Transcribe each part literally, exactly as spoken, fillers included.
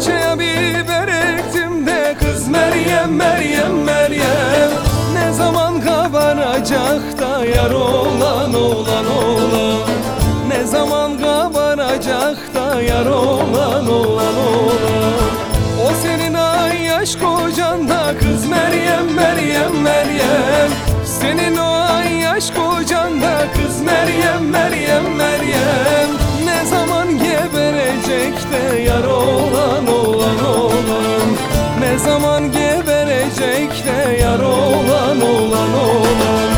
bahçeye biber ektim de kız Meryem, Meryem, Meryem. Ne zaman kabaracak da yar olan, olan, olan. Ne zaman kabaracak da yar olan, olan, olan. O senin ay yaş kocan da kız Meryem, Meryem, Meryem. Senin o ay yaş kocan da kız Meryem, Meryem, Meryem. Ne zaman geberecek de yar olan, olan, olan. Ne zaman geberecek de yar olan, olan, olan.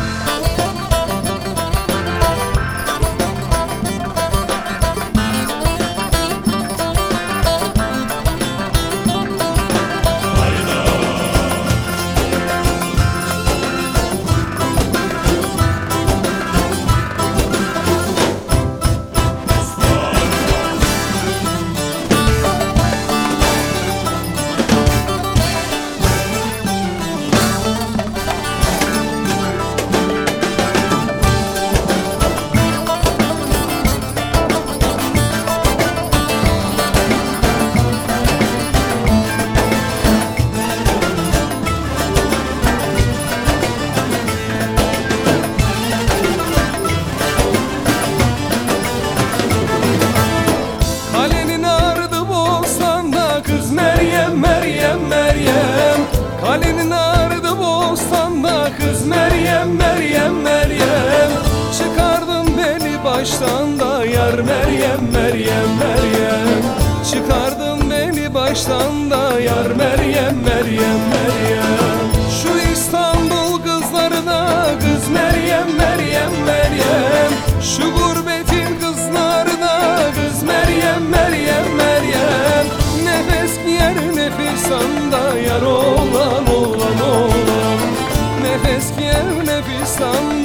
Meryem, Meryem. Kalenin ardı bostanda kız Meryem, Meryem, Meryem. Çıkardın beni baştan da yar Meryem, Meryem, Meryem. Çıkardın beni baştan da yar Meryem, Meryem, Meryem. Şu İstanbul kızlarına kız Meryem, Meryem, Meryem. Şu gurbetin kızlarına kız Meryem, Meryem, Meryem. Nefes giyer nefis anda yar olan, olan, olan. Nefes giyer nefis anda